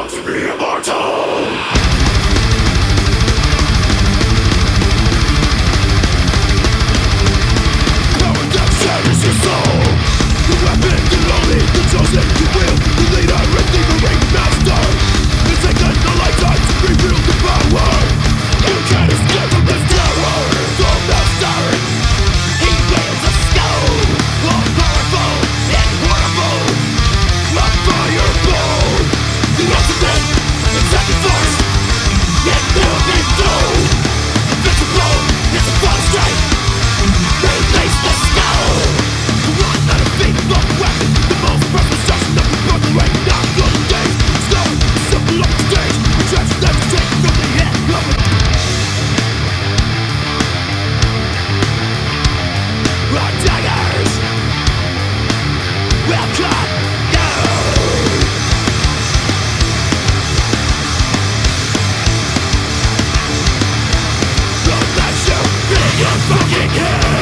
want to be immortal. Power that shatters your soul. The weapon, the lonely, the chosen, you will. The leader and thievery master. It's taken a lifetime to reveal the power. You can't escape from this tower. From the start, he wields a stone. All powerful and horrible. A fireball. The ultimate attacking force. It will be through. Invincible, it's a false strike. Release the skull. The one that a faithful weapon. The most precious destruction of the broken right now. Your days, stone, simple on the stage. Retraction that's taken from the head of it. Our daggers will cut you. Don't let you be your fucking head.